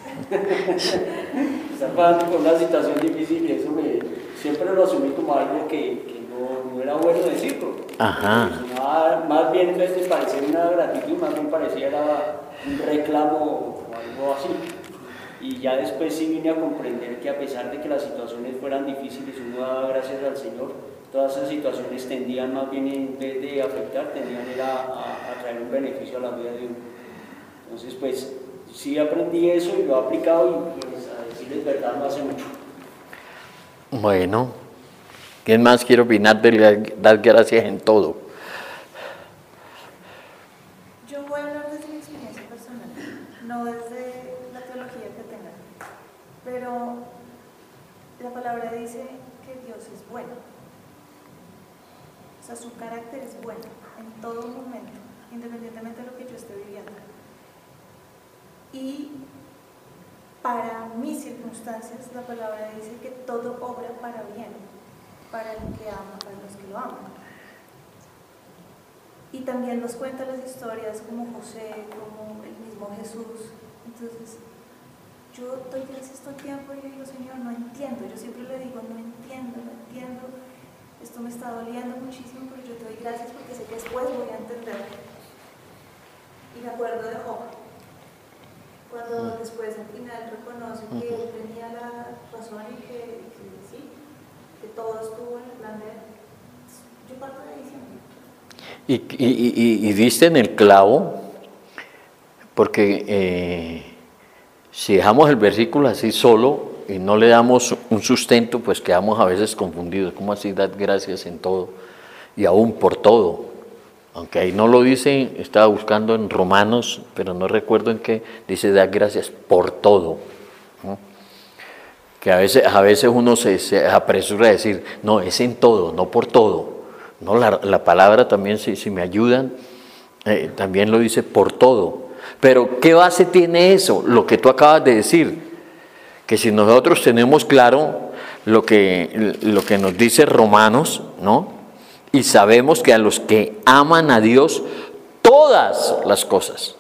Estar pasando por una situación difícil, eso me, siempre lo asumí como algo que, que no, no era bueno decirlo. Ajá. Más, más bien, en vez de parecer una gratitud, más bien parecía era un reclamo o algo así. Y ya después sí vine a comprender que a pesar de que las situaciones fueran difíciles, uno daba gracias al Señor, todas esas situaciones tendían más bien, en vez de afectar, tendían era a, a traer un beneficio a la vida de uno. Entonces, pues, sí aprendí eso y lo he aplicado y pues, a decirles verdad no hace mucho. Bueno, ¿quién más quiere opinar de dar gracias en todo? Yo voy a hablar desde mi experiencia personal, no desde la teología que tengan, pero la palabra dice que Dios es bueno. O sea, su carácter es bueno en todo momento, independientemente de lo que yo esté viviendo. Y para mis circunstancias, la palabra dice que todo obra para bien, para el que ama, para los que lo aman. Y también nos cuenta las historias como José, como el mismo Jesús. Entonces, yo doy gracias todo el tiempo y le digo, Señor, no entiendo. Yo siempre le digo, no entiendo, no entiendo. Esto me está doliendo muchísimo, pero yo te doy gracias porque sé que después voy a entender. Y me acuerdo de Job, cuando después al final reconoce que él tenía la razón y que, que sí, que todo estuvo en el plan de él. Yo parto de ahí siempre. Y, y, y, y diste en el clavo, porque eh, si dejamos el versículo así solo y no le damos un sustento, pues quedamos a veces confundidos. ¿Cómo así dar gracias en todo y aún por todo? Aunque ahí no lo dice, estaba buscando en Romanos, pero no recuerdo en qué, dice dar gracias por todo, ¿no? Que a veces, a veces uno se, se apresura a decir, no, es en todo, no por todo. No, la, la palabra también, si, si me ayudan, eh, también lo dice por todo. Pero ¿qué base tiene eso? Lo que tú acabas de decir, que si nosotros tenemos claro lo que, lo que nos dice Romanos, ¿no? Y sabemos que a los que aman a Dios, todas las cosas,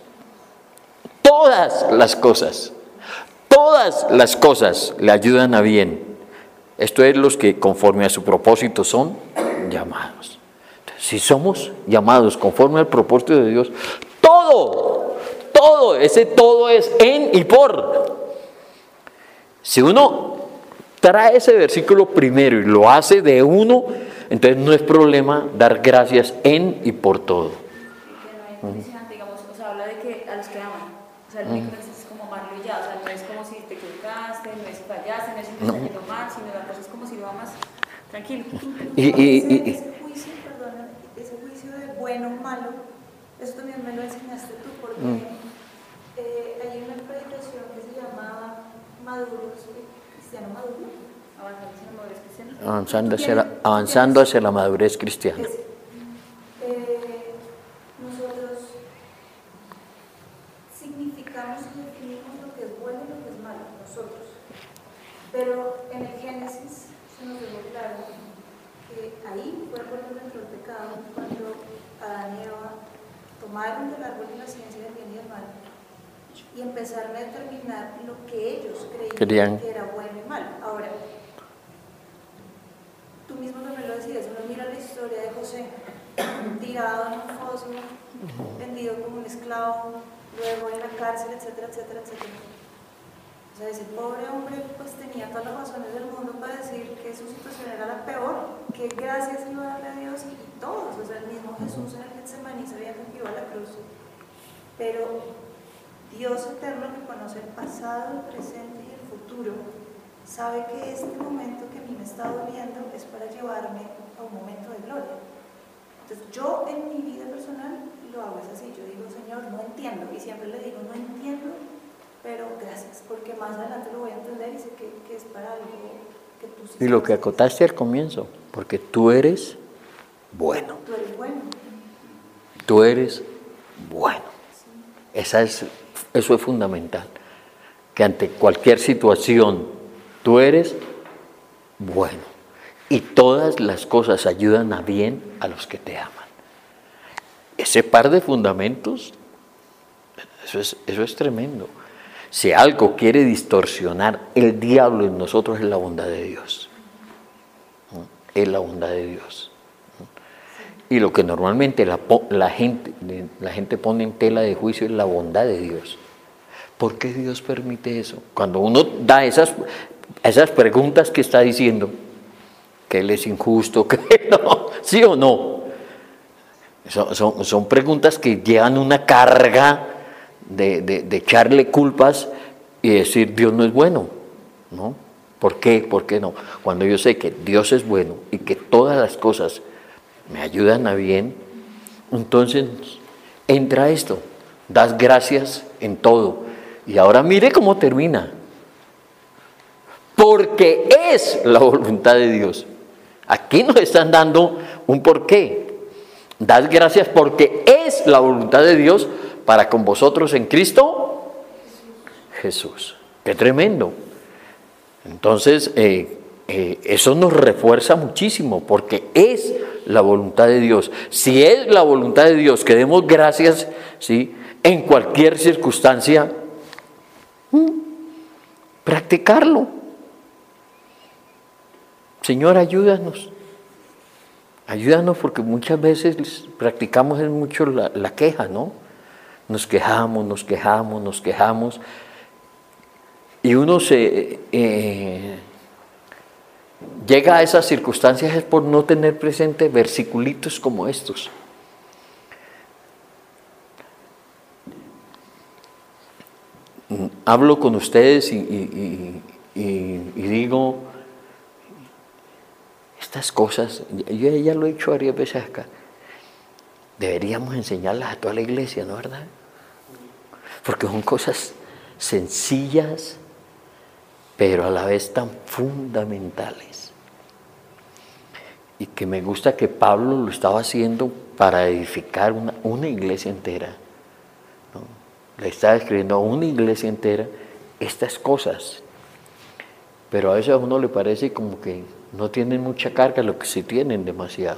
todas las cosas, todas las cosas le ayudan a bien. Esto es los que conforme a su propósito son llamados. Entonces, si somos llamados conforme al propósito de Dios, todo, todo, ese todo es en y por. Si uno trae ese versículo primero y lo hace de uno, entonces no es problema dar gracias en y por todo. Y que no hay condicionante, digamos, o sea, habla de que a los que aman. O sea, el único es como amarlo y ya, o sea, no es como si te equivocaste, no es si fallaste, no es si te está yendo mal, sino la cosa es como si lo amas tranquilo. Y, y, y, y, ese juicio, perdona, ese juicio de bueno o malo, eso también me lo enseñaste tú, porque Mm. eh, hay una predicación que se llama Maduro, Cristiano Maduro. Avanzando hacia la madurez cristiana. avanzando, hacia la, avanzando hacia la madurez cristiana. Ese. humanos que definimos lo que es bueno y lo que es malo, nosotros. Pero en el Génesis se nos dejó claro que ahí fue por donde entró el pecado, cuando Adán y Eva tomaron del árbol de la ciencia del bien y del mal y empezaron a determinar lo que ellos creían Querían. que era bueno y malo. Ahora, tú mismo también lo decías, uno mira la historia de José, tirado en un foso, vendido como un esclavo, luego en la cárcel, etcétera, etcétera, etcétera. O sea, ese pobre hombre pues tenía todas las razones del mundo para decir que su situación era la peor, que gracias iba a darle a Dios y, y todos, o sea, el mismo Jesús en el Getsemaní sabía que iba a la cruz. Pero Dios eterno, que conoce el pasado, el presente y el futuro, sabe que este momento que a mí me está doliendo es para llevarme a un momento de gloria. Entonces yo en mi vida personal lo hago es así, yo digo, Señor, no entiendo, y siempre le digo, no entiendo, pero gracias, porque más adelante lo voy a entender y sé que, que es para algo que tú sí. Y lo que acotaste al comienzo, porque tú eres bueno. Tú eres bueno. Tú eres bueno. Sí. Esa es, eso es fundamental, que ante cualquier situación tú eres bueno. Y todas las cosas ayudan a bien a los que te aman. Ese par de fundamentos, eso es, eso es tremendo. Si algo quiere distorsionar el diablo en nosotros es la bondad de Dios. Es la bondad de Dios. Y lo que normalmente la, la, gente, la gente pone en tela de juicio es la bondad de Dios. ¿Por qué Dios permite eso? Cuando uno da esas, esas preguntas que está diciendo, que Él es injusto, que no, ¿sí o no? Son, son, son preguntas que llevan una carga de, de, de echarle culpas y decir Dios no es bueno, ¿no? ¿Por qué? ¿Por qué no? Cuando yo sé que Dios es bueno y que todas las cosas me ayudan a bien, entonces entra esto, das gracias en todo. Y ahora mire cómo termina. Porque es la voluntad de Dios. Aquí nos están dando un porqué. Das gracias porque es la voluntad de Dios para con vosotros en Cristo Jesús. ¡Qué tremendo! Entonces, eh, eh, eso nos refuerza muchísimo porque es la voluntad de Dios. Si es la voluntad de Dios que demos gracias, ¿sí?, en cualquier circunstancia, ¿hmm? practicarlo. Señor, ayúdanos. Ayúdanos porque muchas veces practicamos es mucho la, la queja, ¿no? Nos quejamos, nos quejamos, nos quejamos. Y uno se eh, llega a esas circunstancias es por no tener presente versiculitos como estos. Hablo con ustedes y, y, y, y, y digo, estas cosas, yo ya lo he dicho varias veces acá, deberíamos enseñarlas a toda la iglesia, ¿no, verdad? Porque son cosas sencillas, pero a la vez tan fundamentales. Y que me gusta que Pablo lo estaba haciendo para edificar una, una iglesia entera, ¿no? Le estaba escribiendo a una iglesia entera estas cosas. Pero a veces a uno le parece como que no tienen mucha carga, lo que sí tienen demasiado.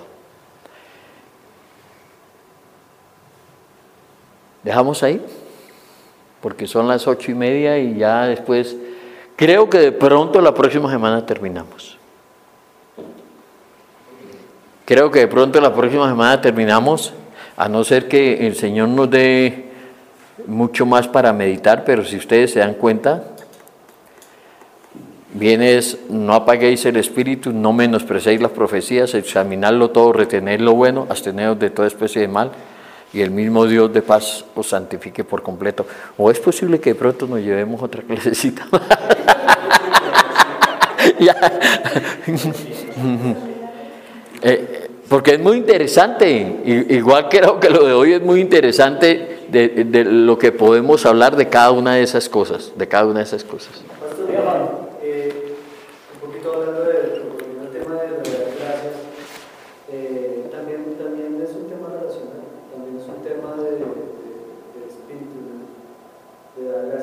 ¿Dejamos ahí? Porque son las ocho y media y ya después, creo que de pronto la próxima semana terminamos. Creo que de pronto la próxima semana terminamos, a no ser que el Señor nos dé mucho más para meditar, pero si ustedes se dan cuenta, viene es, no apaguéis el espíritu, no menosprecéis las profecías, examinadlo todo, retened lo bueno, absteneos de toda especie de mal, y el mismo Dios de paz os santifique por completo. O es posible que de pronto nos llevemos otra clasecita más. Ya. eh, porque es muy interesante, igual creo que lo de hoy es muy interesante de, de lo que podemos hablar de cada una de esas cosas, de cada una de esas cosas. Pastor Juan, eh, un poquito hablando del tema de las gracias, eh, también, también es un tema relacional, también es un tema de, de, de espíritu, de, de dar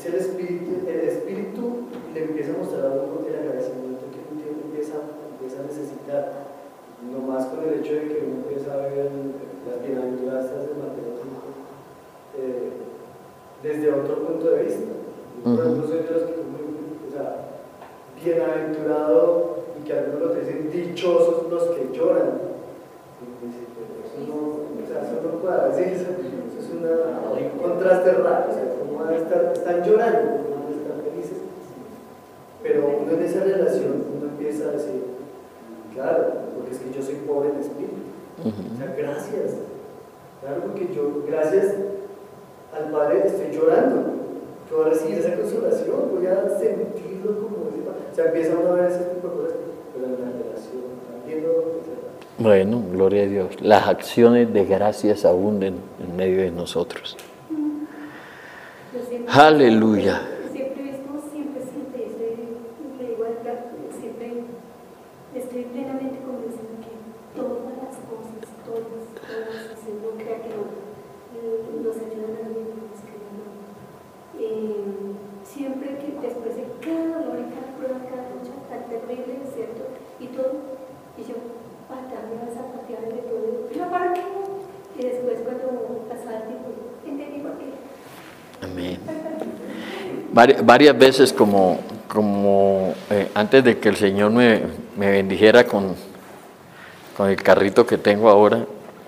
el espíritu, el espíritu le empieza a mostrar a uno el agradecimiento que un tiempo empieza, empieza a necesitar. No más con el hecho de que uno empieza a ver las bienaventuranzas de Mateo cinco eh, desde otro punto de vista. Yo, por ejemplo, soy de los que, o sea, bienaventurado, y que algunos lo dicen dichosos los que lloran. Y dice, pero eso no, o sea, eso no puede decir, eso, eso es una, un contraste raro. O sea, ¿cómo van a estar, están llorando? ¿Cómo van a estar felices? Pero uno en esa relación, uno empieza a decir, claro, porque es que yo soy pobre en espíritu. Uh-huh. O sea, gracias. Claro, porque yo, gracias al Padre, estoy llorando. Yo voy a recibir esa consolación, voy a sentirlo como ese. O sea, empieza uno a ver ese tipo de cosas, pero en la relación, también lo. Bueno, gloria a Dios. Las acciones de gracias abunden en medio de nosotros. Siempre, Aleluya. Siempre he visto, siempre, siempre, estoy, le digo a Edgar, siempre estoy plenamente convencida que todas las cosas, todas, todas, si no crea que no, nos ayudan a vivir más que no. Eh, siempre que después de cada dolor, cada prueba, cada lucha tan terrible, ¿cierto? Y todo, y yo patearme a esa pateada de todo, ¿pero para qué? Y después cuando pasaba el tiempo, entendí por qué. Amén. Vari, varias veces como, como eh, antes de que el Señor me, me bendijera con, con el carrito que tengo ahora,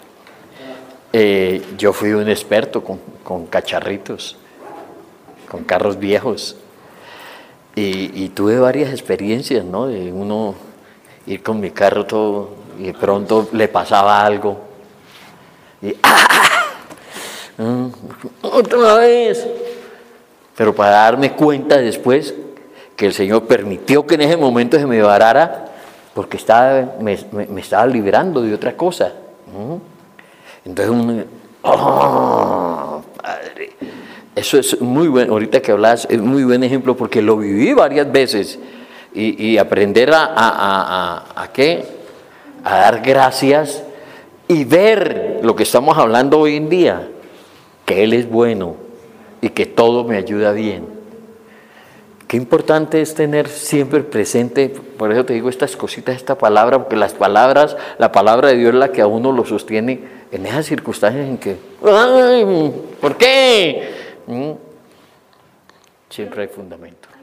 eh, yo fui un experto con, con cacharritos, con carros viejos, y, y tuve varias experiencias, ¿no? De uno ir con mi carro todo y de pronto le pasaba algo y ¡ah! Otra vez. Pero para darme cuenta después que el Señor permitió que en ese momento se me varara porque estaba, me, me, me estaba librando de otra cosa. Entonces uno, ¡oh, Padre! Eso es muy bueno, ahorita que hablas, es muy buen ejemplo porque lo viví varias veces y, y aprender a, a, a, a, ¿a qué? A dar gracias y ver lo que estamos hablando hoy en día, que Él es bueno y que todo me ayuda bien. Qué importante es tener siempre presente, por eso te digo estas cositas, esta palabra, porque las palabras, la palabra de Dios es la que a uno lo sostiene en esas circunstancias en que, ¡ay! ¿Por qué? ¿Mm? Siempre hay fundamento.